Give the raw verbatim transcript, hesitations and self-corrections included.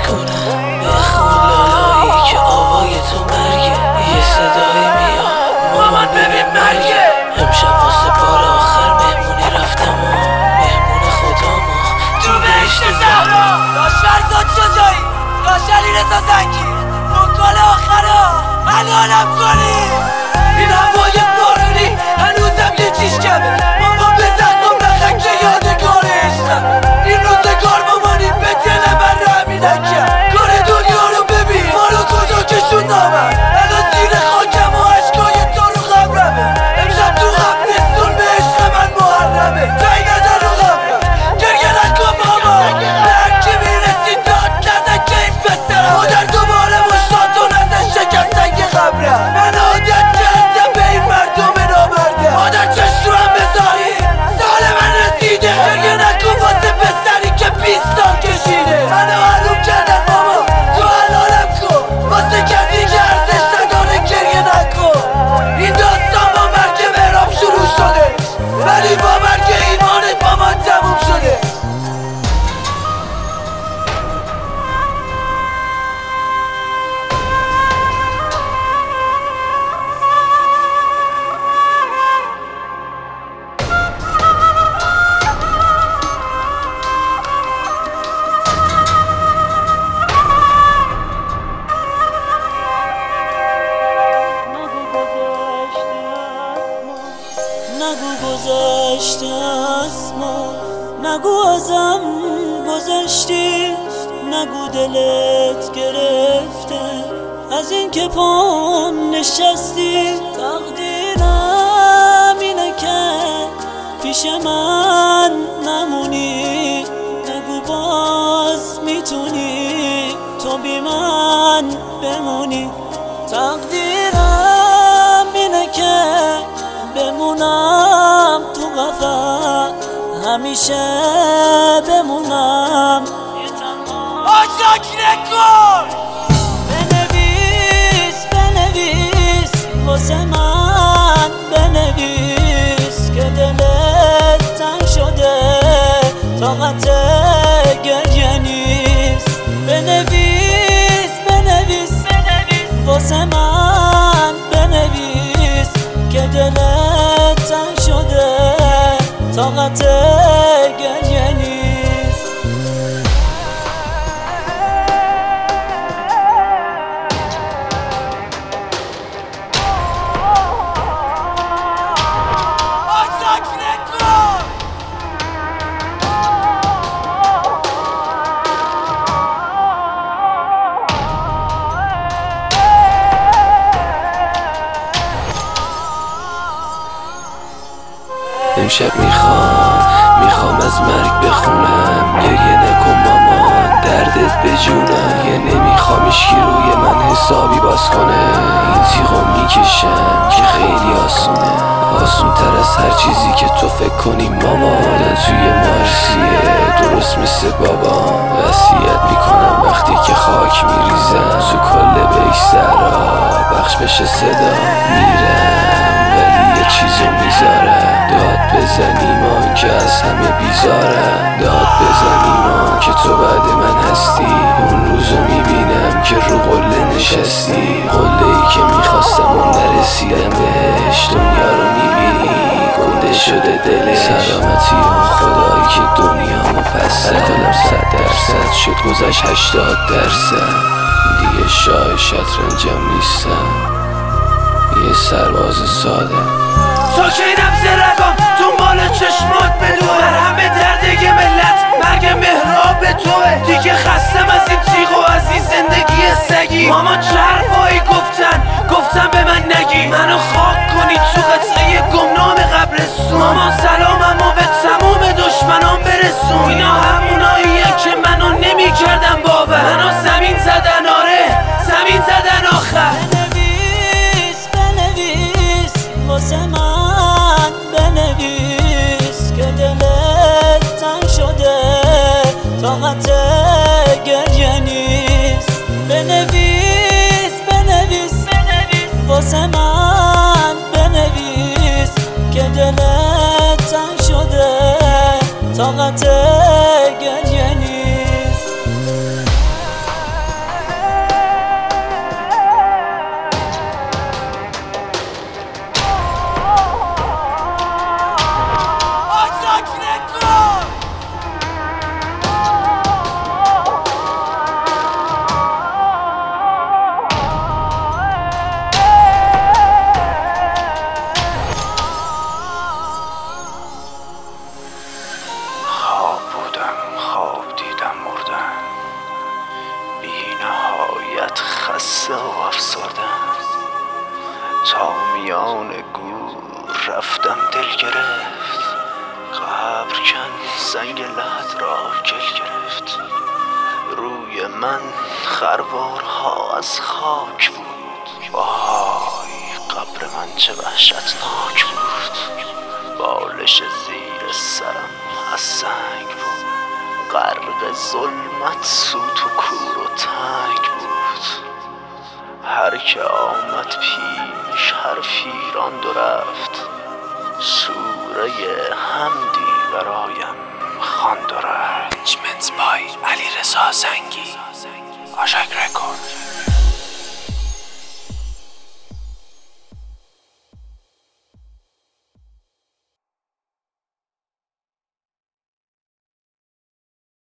کنم. بخون لالایی که آوای تو مرگه، یه صدایی میاد مامان ببین مرگه. امشب واسه بار آخر مهمونی رفتم و مهمون خدامو تو بهشت زهرا. داش فرزاد شجاعی، داش علیرضا زنگی، وکال آخرا الانم کنی. این هوای بارونی هنوزم یه چیش کمه، مامان بزن کن بخن که یادگار عشقم. این روزگار مامانی به دل من رحمی نکرد. کار دنیا رو ببین ما رو کجا کشوندامن. الان زیر خاکم و عشقای تو رو قبرمه. امشب تو قبرستون به عشق من محرمه. جایی نزن رو قبرم گریه نکن مامان. به هرکی میرسی داد نزن که این پسرم مادر دوباره مشتاتو نزن شکستن که قبرم. من عادت کردم به این مردم نامرده، مادر چشم رو هم بذاری سال من رسیده. گریه نکن واسه پسری که بیست سال کشیده. منو حروم کردن ماما تو حلالم کن، واسه کسی که ارزش نداره گریه نکن. این داستان با مرگ مهراب شروع شده، ولی با مرگ ایمانت با من تموم شده. نگو گذشته از ما، نگو ازم گذشتی، نگو دلت گرفته از این که پام نشستی. تقدیرم اینه که پیش من نمونی، نگو باز میتونی تو بی من بمونی. تقدیرم اینه که بمونم تو قفس، همیشه بمونم آشاک نکن. بنویس بنویس واسه من، بنویس که دلت تنگ شده طاقت گریه نیست. بنویس بنویس واسه من، بنویس که دلت تنگ شده طاقت گریه نیست. آشاک نکن. امشب میخوام میخوام از مرگ بخونم. گریه نکن مامان دردت به جونم. یه نمیخوام اشکی روی من حسابی باز کنه. این تیغو میکشم که خیلی آسونه، آسون تر از هر چیزی که تو فکر کنی مامان. آدم توی مارسیه درست مثل بابا، وصیت میکنم وقتی که خاک میریزم. تو کل بیش زهرا بخش بشه صدا میرم، ولی یه چیزو میذارم. داد بزن ایمان که از همه بیزارم، داد بزن ایمان که تو بعد من هستی. اون روزو میبینم که رو قله نشستی، قله ای که میخواستم و نرسیدم بهش. دنیا رو میبینی گنده شده دلش، سلامتی اون خدایی که دنیا مفصل. الکلم صد درصد شد گذشت هشتاد درصد، دیگه شاه شطرنجم نیستم، یه سرباز ساده. ساکینم زرگم دنبال چشمات بدوه، در همه درده ملت مرگ مهراب توه. دیگه خستم از این تیغ و از این زندگی سگی. مامان چه حرفایی گفتن گفتن به من نگی، منو خاک کنی تو قطعه گمنام قبرستون. مامان سلامم و به تموم دشمنان برسون. اینا هموناییه که منو نمی کردن باور، منو زمین زدن، آره زمین زدن آخر. بنویس بنویس واسه من، بنویس که دلت تنگ شده طاقت گریه نیست. بنویس بنویس واسه من، بنویس که دلت تنگ شده طاقت گریه نیست. دل گرفت، قبر کن سنگ لحد را گل گرفت. روی من خروارها از خاک بود، وای قبر من چه وحشتناک بود. بالش زیر سرم از سنگ بود، غرق ظلمت سوت و کور و تنگ بود. هر که آمد پیش حرفی راند و رفت، سوره حمدی برایم خواند و رفت. Management by علیرضا زنگی، آژاک رکورد.